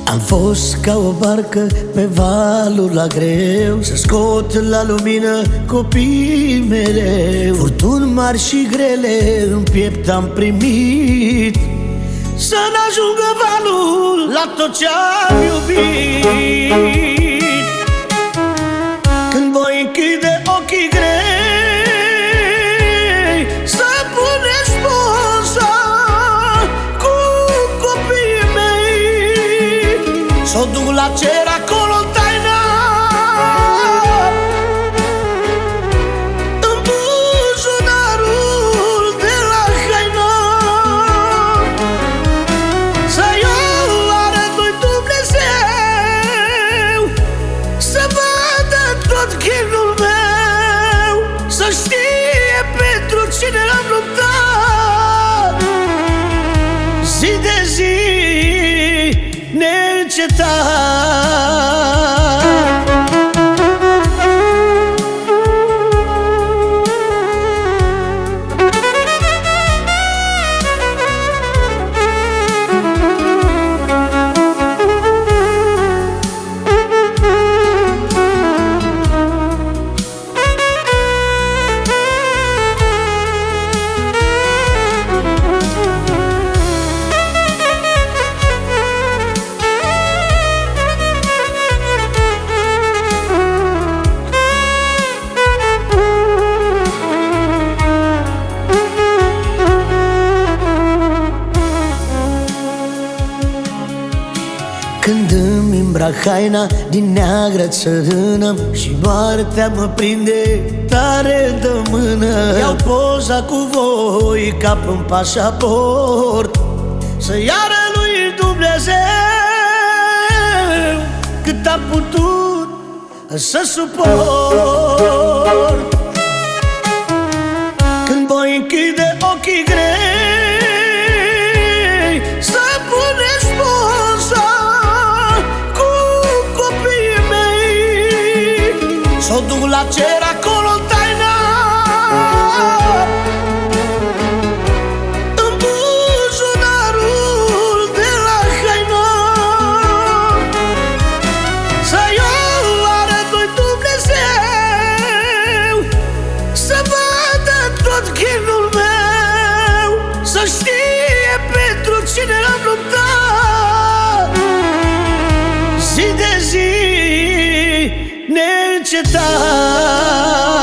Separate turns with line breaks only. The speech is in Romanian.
Am fost ca o barcă pe valuri la greu, să scot la lumină copiii mereu. Furtuni mari și grele în piept am primit, să n-ajungă valul la tot ce-am iubit. Când voi închide ochii grei, să puneți poza cu copiii mei, s-o duc la cer acolo taina, în buzunarul de la haina, să-i arăt-lui Dumnezeu, să vadă tot chinul meu, să știe pentru cine am luptat, zi de zi neîncetat. Când îmi îmbrac haina din neagră țărână și moartea mă prinde tare de mână, iau poza cu voi ca pe-n pașaport, să-i arăt lui Dumnezeu cât am putut să suport. Când voi închide ochii grei, să puneți poza cu copiii mei, s-o duc la cer acolo taina, în buzunarul de la haina, să-i arăt lui Dumnezeu, să vadă tot chinul meu, să știe pentru cine am luptat, zi de zi neîncetat.